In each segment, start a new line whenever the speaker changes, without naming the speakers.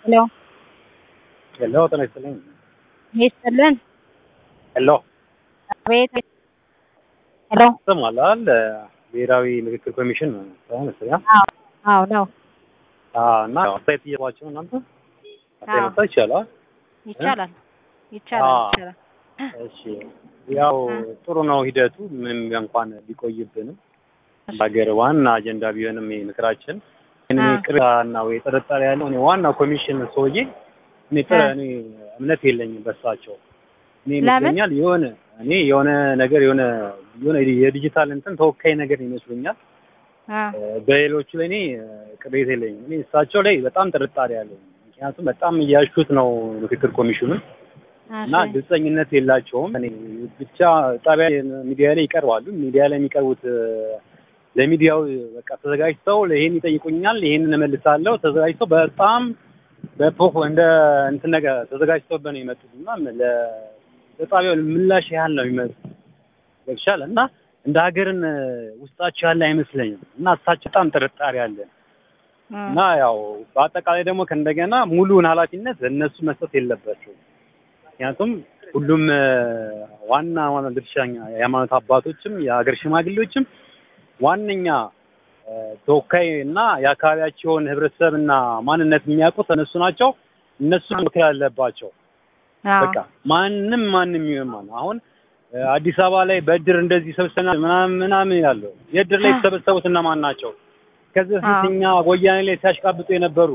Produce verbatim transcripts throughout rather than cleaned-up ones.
ሄሎ
ሄሎ ጤና ይስጥልኝ።
ይስጥልን።
ሄሎ
አቤት። ሄሎ
ይሰማል? ብሔራዊ ምክክር ኮሚሽን ሳይሆን መሰለኝ።
አዎ አዎ ነው።
አዎ እና አስተያየት እየባችሁ እናንተ አስተያየት መስጠት ይቻላል?
ይቻላል ይቻላል ይቻላል።
እሺ ያው ጥሩ ነው ሂደቱ ምንም እንኳን ቢቆይብንም ሀገር ዋና አጀንዳ ቢሆንም ምክራችን እኔ ቅሬታና ወይ ጥርጣሬ ያለው እኔ ዋና ኮሚሽን ሰውዬ እኔ ጥረ እኔ እምነት የለኝም በሳቸው። እኔ ይመስለኛል የሆነ እኔ የሆነ ነገር የሆነ የሆነ የዲጂታል እንትን ተወካይ ነገር ይመስሉኛል። በሌሎቹ ላይ እኔ ቅሬታ የለኝም። እኔ እሳቸው ላይ በጣም ጥርጣሬ ያለው ምክንያቱም በጣም እያሹት ነው ምክክር ኮሚሽኑን እና ግልጸኝነት የላቸውም። እኔ ብቻ ጣቢያ ሚዲያ ላይ ይቀርባሉ። ሚዲያ ላይ የሚቀርቡት ለሚዲያው በቃ ተዘጋጅተው ለይሄን ይጠይቁኛል፣ ይሄንን እመልሳለሁ ተዘጋጅተው በጣም በፖክ እንደ እንትን ነገር ተዘጋጅተውበት ነው የመጡትና ለጣቢያው ምላሽ ያህል ነው የሚመጡት ይሻል እና እንደ ሀገርን ውስጣቸው ያለ አይመስለኝም እና እሳቸው በጣም ጥርጣሬ አለ እና ያው በአጠቃላይ ደግሞ ከእንደገና ሙሉውን ኃላፊነት እነሱ መስጠት የለባቸውም። ምክንያቱም ሁሉም ዋና ዋና ድርሻኛ የሃይማኖት አባቶችም የሀገር ሽማግሌዎችም ዋነኛ ተወካይ እና የአካባቢያቸውን ህብረተሰብና ማንነት የሚያውቁት እነሱ ናቸው። እነሱ መከራ አለባቸው። በቃ ማንም ማንም ይሆን አሁን አዲስ አበባ ላይ በእድር እንደዚህ ሰብሰና ምናምን ምናምን ያለው የእድር ላይ ተሰበሰቡት እና ማን ናቸው? ከዚህ በፊትኛ ወያኔ ላይ ሲያሽቃብጡ የነበሩ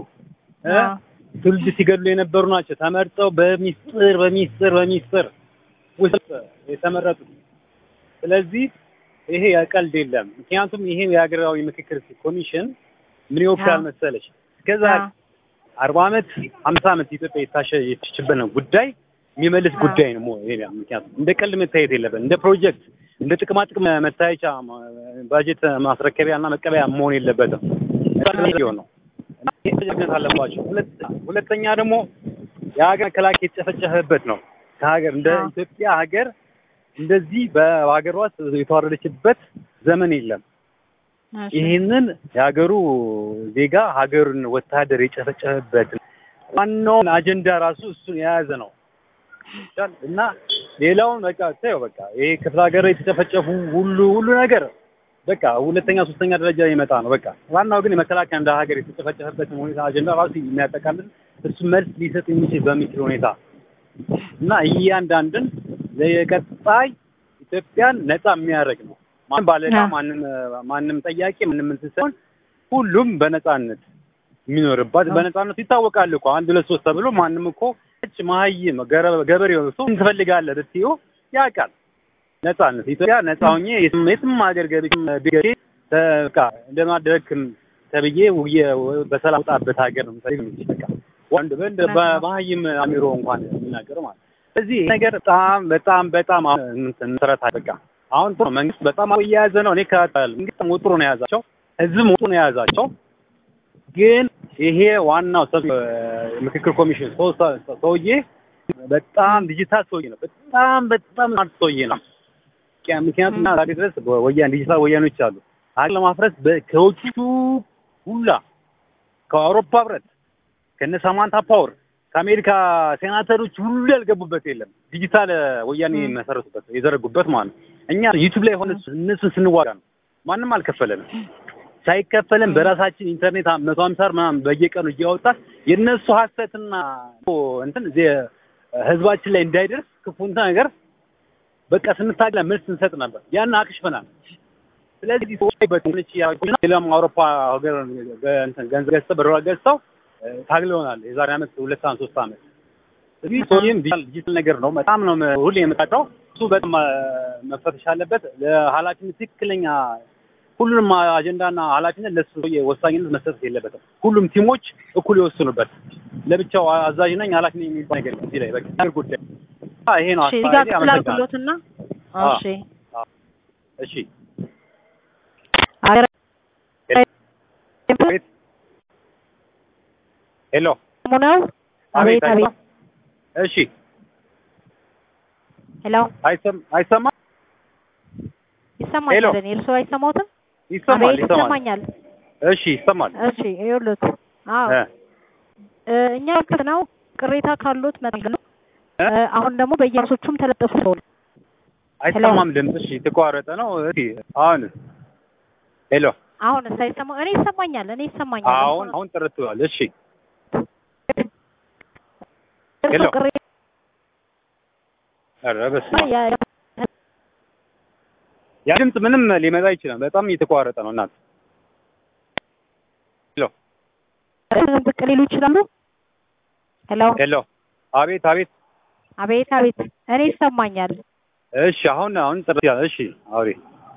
ትውልድ ሲገድሉ የነበሩ ናቸው። ተመርጠው በሚስጥር በሚስጥር በሚስጥር ውስጥ የተመረጡት። ስለዚህ ይሄ ያቀልድ የለም። ምክንያቱም ይሄ የሀገራዊ ምክክር ኮሚሽን ምን ይወክላል መሰለሽ? እስከዛ አርባ አመት ሃምሳ አመት ኢትዮጵያ የታሸ የተችበት ነው ጉዳይ የሚመልስ ጉዳይ ነው። ምክንያቱም እንደ ቀልድ መታየት የለበት። እንደ ፕሮጀክት እንደ ጥቅማ ጥቅም መታየቻ ባጀት ማስረከቢያና መቀበያ መሆን የለበትም። ነው ነው ይሄ አለባቸው። ሁለተኛ ደግሞ የሀገር መከላከያ የተጨፈጨፈበት ነው። ከሀገር እንደ ኢትዮጵያ ሀገር እንደዚህ በሀገሯ የተዋረደችበት ዘመን የለም። ይሄንን የሀገሩ ዜጋ ሀገሩን ወታደር የጨፈጨፈበት ዋናው አጀንዳ ራሱ እሱን የያዘ ነው እና ሌላውን በቃ ተይው በቃ ይሄ ክፍለ ሀገር የተጨፈጨፉ ሁሉ ሁሉ ነገር በቃ ሁለተኛ ሶስተኛ ደረጃ ይመጣ ነው። በቃ ዋናው ግን የመከላከያ እንደ ሀገር የተጨፈጨፈበት ሁኔታ አጀንዳ ራሱ የሚያጠቃልል እሱ መልስ ሊሰጥ የሚችል በሚችል ሁኔታ እና እያንዳንዱን ለቀጣይ ኢትዮጵያን ነፃ የሚያደርግ ነው። ማንም ባለዕዳ ማንም ማንም ጠያቂ ምንም እንትን ሳይሆን ሁሉም በነፃነት የሚኖርባት በነፃነት ይታወቃል እኮ አንድ ሁለት ሶስት ተብሎ ማንም እኮ እጭ ማህይም ገበሬው ሰው ትፈልጋለህ ብትይው ያውቃል። ነፃነት ኢትዮጵያ ነፃ ሆኜ የትም ሀገር ገብቼ በቃ እንደማደረግም ተብዬ በሰላም ወጣበት ሀገር ነው የምፈልግ በቃ ወንድ በእንደ በማህይም አሚሮ እንኳን የሚናገር ማለት እዚህ ነገር በጣም በጣም በጣም እንትን ተረታ በቃ አሁን ጥሩ መንግስት በጣም እየያዘ ነው። እኔ ካታል መንግስት ጥሩ ነው የያዛቸው፣ ህዝብም ጥሩ ነው የያዛቸው። ግን ይሄ ዋናው ምክክር ኮሚሽን ሰውዬ በጣም ዲጂታል ሰውዬ ነው። በጣም በጣም ስማርት ሰውዬ ነው። ምክንያቱም ዛሬ ድረስ ወያኔ ዲጂታል ወያኔዎች አሉ ሀገር ለማፍረስ ከውጭ ሁላ ከአውሮፓ ህብረት ከነ ሳማንታ ፓወር ከአሜሪካ ሴናተሮች ሁሉ ያልገቡበት የለም። ዲጂታል ወያኔ መሰረቱበት የዘረጉበት ማለት ነው። እኛ ዩቲዩብ ላይ ሆነ እነሱን ስንዋጋ ነው። ማንም አልከፈለንም። ሳይከፈለን በራሳችን ኢንተርኔት መቶ ሃምሳ ምናምን በየቀኑ እያወጣን የነሱ ሀሰትና እንትን ህዝባችን ላይ እንዳይደርስ ክፉ ነገር በቃ ስንታገላ መልስ እንሰጥ ነበር። ያን አክሽፈናል። ስለዚህ ሰዎች በትንሽ ያቁና ሌላም አውሮፓ ሀገር እንትን ገንዘብ ገዝተው በዶላር ገዝተው ታግለውናል። የዛሬ አመት ሁለት አመት ሶስት አመት እዚህ ሶሊም ዲጂታል ነገር ነው። በጣም ነው ሁሌ የምታጣው እሱ በጣም መፈተሽ አለበት። ለኃላፊነት ትክክለኛ ሁሉንም አጀንዳና ኃላፊነት ለሱ ወሳኝነት መስጠት የለበትም። ሁሉም ቲሞች እኩል ይወስኑበት። ለብቻው አዛዥ ነኝ ኃላፊ ነኝ የሚባል ነገር እዚህ ላይ በቃ ጉዳይ ይሄ ነው።
አስፋልቲ አመሰግናለሁና እሺ
እሺ ሄሎ
ሙናው አቤት አቤት
እሺ
ሄሎ
አይሰማ አይሰማ
ይሰማኛል። እኔ እርሱ አይሰማውትም?
ይሰማል ይሰማኛል።
ይሰማኛል።
እሺ ይሰማል።
እሺ ይኸውልህ አዎ እኛ ነው ቅሬታ ካሉት መጥተው ነው። አሁን ደግሞ በየራሶቹም ተለጠፉ ነው።
አይሰማም ድምፅሽ የተቋረጠ ነው። እሺ አሁን ሄሎ
አሁን ሳይሰማ እኔ ይሰማኛል እኔ ይሰማኛል።
አሁን አሁን ጥርት ብሏል። እሺ ሄሎ ኧረ በስመ አብ ያ ድምፅ ምንም ሊመጣ ይችላል። በጣም እየተቋረጠ ነው እናት። ሄሎ
ዝቅ ሊሉ ይችላሉ። ሄሎ
ሄሎ አቤት አቤት
አቤት አቤት እኔ ይሰማኛል።
እሺ አሁን አሁን ጥርት ያለ እሺ አውሪ።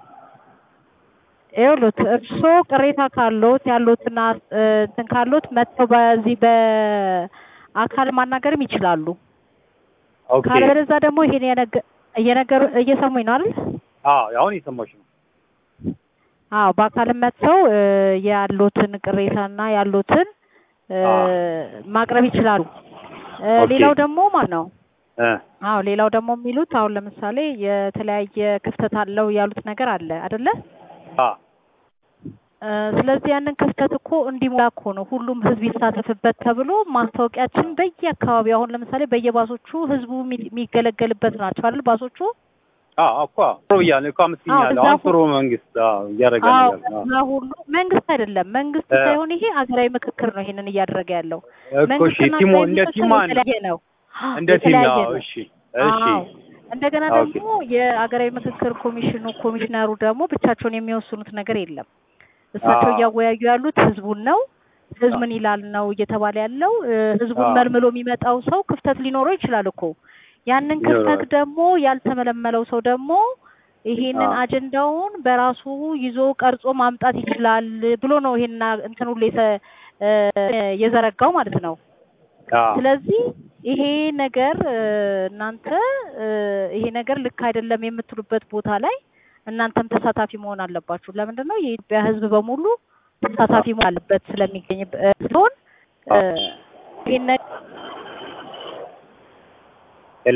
ይኸውልዎት እርሶ ቅሬታ ካሉት ያሉትና እንትን ካሉት መጥተው በዚህ በአካል ማናገርም ይችላሉ።
ኦኬ
ካለበለዚያ ደግሞ ይሄን የነገ እየነገሩ እየሰሙኝ ነው አይደል?
አዎ አሁን እየሰማሁሽ ነው።
አዎ በአካልም መጥተው ያሉትን ቅሬታና ያሉትን ማቅረብ ይችላሉ። ሌላው ደግሞ ማለት ነው አዎ ሌላው ደግሞ የሚሉት አሁን ለምሳሌ የተለያየ ክፍተት አለው ያሉት ነገር አለ አይደለ?
አዎ
ስለዚህ ያንን ክፍተት እኮ እንዲሞላ እኮ ነው ሁሉም ህዝብ ይሳተፍበት ተብሎ ማስታወቂያችን በየአካባቢው አሁን ለምሳሌ በየባሶቹ ህዝቡ የሚገለገልበት ናቸው አይደል ባሶቹ?
አዎ እኮ ጥሩ እያለ እኮ አመስግኛለሁ። አሁን ጥሩ መንግስት እያደረገ ነው።
አዎ ሁሉ መንግስት አይደለም መንግስት ሳይሆን ይሄ አገራዊ ምክክር ነው ይሄንን እያደረገ ያለው።
እኮ እሺ ቲሞ እንደ ቲማ ነው እንደ ቲም ነው። እሺ እሺ
እንደገና ደግሞ የአገራዊ ምክክር ኮሚሽኑ ኮሚሽነሩ ደግሞ ብቻቸውን የሚወስኑት ነገር የለም። እሳቸው እያወያዩ ያሉት ህዝቡን ነው። ህዝብ ምን ይላል ነው እየተባለ ያለው። ህዝቡን መልምሎ የሚመጣው ሰው ክፍተት ሊኖረው ይችላል እኮ ያንን ክፍተት ደግሞ ያልተመለመለው ሰው ደግሞ ይሄንን አጀንዳውን በራሱ ይዞ ቀርጾ ማምጣት ይችላል ብሎ ነው ይሄን እንትን ሁሉ የዘረጋው ማለት ነው። ስለዚህ ይሄ ነገር እናንተ ይሄ ነገር ልክ አይደለም የምትሉበት ቦታ ላይ እናንተም ተሳታፊ መሆን አለባችሁ። ለምንድን ነው የኢትዮጵያ ህዝብ በሙሉ ተሳታፊ መሆን አለበት ስለሚገኝ ስለሆነ ይሄን
ሄሎ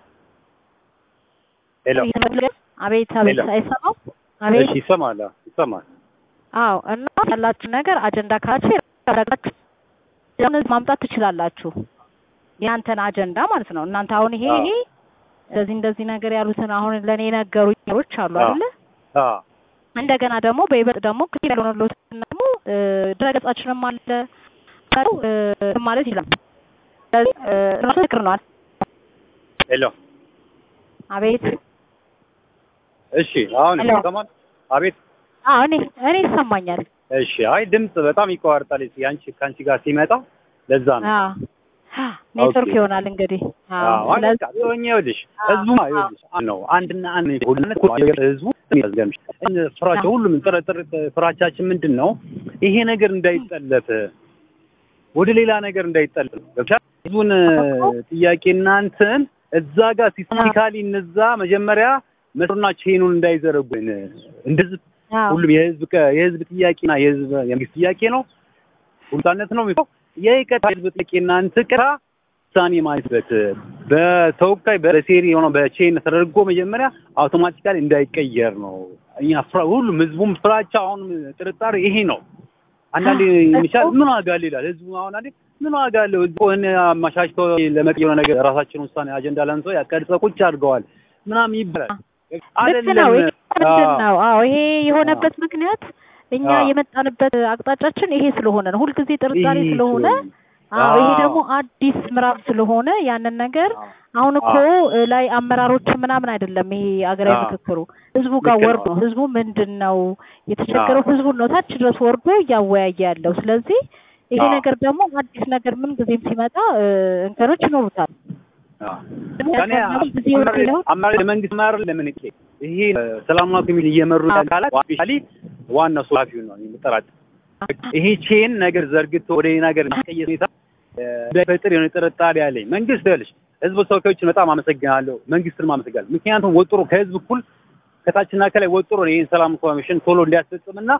ሄሎ
አቤት አቤት አይሰማም? አቤት
እሺ ይሰማል ይሰማል።
አዎ እና ያላችሁ ነገር አጀንዳ ካላችሁ ያደረጋችሁ ማምጣት ትችላላችሁ። ያንተን አጀንዳ ማለት ነው። እናንተ አሁን ይሄ ይሄ እንደዚህ እንደዚህ ነገር ያሉትን አሁን ለኔ ነገሩኝ ሰዎች አሉ አይደለ? አዎ እንደገና ደግሞ በይበልጥ ደግሞ ክሊር ያልሆነለት ደግሞ ድረገጻችንም አለ ማለት ይላል። ስለዚህ ራሱ ትክክል ነው።
ሄሎ
አቤት
እሺ አሁን ይሰማል? አቤት
አዎ እኔ እኔ ይሰማኛል።
እሺ አይ ድምጽ በጣም ይቋርጣል ያንቺ ካንቺ ጋር ሲመጣ ለዛ ነው።
አዎ ኔትወርክ ይሆናል እንግዲህ።
አዎ ስለዚህ ይኸውልሽ ህዝቡ ይኸውልሽ ነው አንድና አንድ ሁሉነት ህዝቡ የሚያዝገምሽ ፍራቻ ሁሉም ጥርጥር ፍራቻችን ምንድነው ይሄ ነገር እንዳይጠለፍ ወደ ሌላ ነገር እንዳይጠለፍ ህዝቡን ጥያቄና እንትን እዛ ጋር ሲስቲካሊ እነዛ መጀመሪያ መስሩና ቼኑን እንዳይዘረጉን እንደዚህ ሁሉም የህዝብ የህዝብ ጥያቄና የህዝብ የመንግስት ጥያቄ ነው ሁሉታነት ነው የሚለው የይቀታ ህዝብ ጥያቄና እንትቀራ ሳኒ ማይበት በተወካይ በሴሪ ሆኖ በቼን ተደርጎ መጀመሪያ አውቶማቲካሊ እንዳይቀየር ነው። እኛ ፍራ ሁሉም ህዝቡም ፍራቻ አሁን ጥርጣሬ ይሄ ነው። አንዳንዴ ሚሻል ምን ዋጋል ይላል ህዝቡ አሁን አንዴ ምን ዋጋለው እኮን ማሻሽቶ ለመቀየር ነገር ራሳችን ውሳኔ አጀንዳ ላንሶ ያቀርጸ ቁጭ አድርገዋል ምናም ይባላል አይደለም
ነው። አዎ ይሄ የሆነበት ምክንያት እኛ የመጣንበት አቅጣጫችን ይሄ ስለሆነ ነው። ሁሉ ጊዜ ጥርጣሬ ስለሆነ አዎ ይሄ ደግሞ አዲስ ምዕራፍ ስለሆነ ያንን ነገር አሁን እኮ ላይ አመራሮች ምናምን አይደለም ይሄ አገራዊ ምክክሩ ህዝቡ ጋር ወርዶ ህዝቡ ምንድነው የተቸገረው ህዝቡ ነው ታች ድረስ ወርዶ ያወያየ ያለው። ስለዚህ ይሄ ነገር ደግሞ አዲስ ነገር ምን ጊዜም ሲመጣ እንከኖች ይኖሩታል። አዎ
አማራ ለመንግስት ማር ለምን እኬ ይሄ ሰላማዊ ኮሚቴ እየመሩ ያላላት ኦፊሻሊ ዋናው ሶላፊው ነው የሚጠራጥ ይሄ ቼን ነገር ዘርግቶ ወደ ነገር ማስቀየር ሁኔታ በፈጥር የሆነ ጥርጣሬ ያለኝ መንግስት ይልሽ ህዝብ ተወካዮችን በጣም አመሰግናለሁ መንግስትን ማመሰግናለሁ። ምክንያቱም ወጥሮ ከህዝብ እኩል ከታችና ከላይ ወጥሮ ይሄን ሰላም ኮሚሽን ቶሎ እንዲያስፈጽምና